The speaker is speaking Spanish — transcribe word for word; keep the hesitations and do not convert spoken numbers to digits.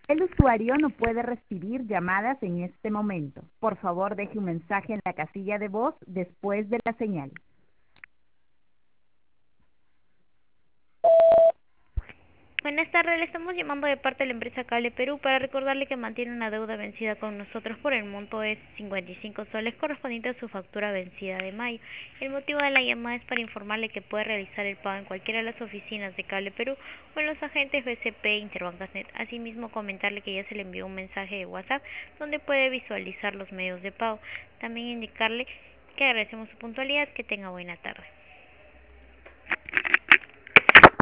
El usuario no puede recibir llamadas en este momento. Por favor, deje un mensaje en la casilla de voz después de la señal. Buenas tardes, le estamos llamando de parte de la empresa Cable Perú para recordarle que mantiene una deuda vencida con nosotros por el monto de cincuenta y cinco soles correspondiente a su factura vencida de mayo. El motivo de la llamada es para informarle que puede realizar el pago en cualquiera de las oficinas de Cable Perú o en los agentes B C P e Interbancasnet. Asimismo, comentarle que ya se le envió un mensaje de WhatsApp donde puede visualizar los medios de pago. También indicarle que agradecemos su puntualidad, que tenga buena tarde.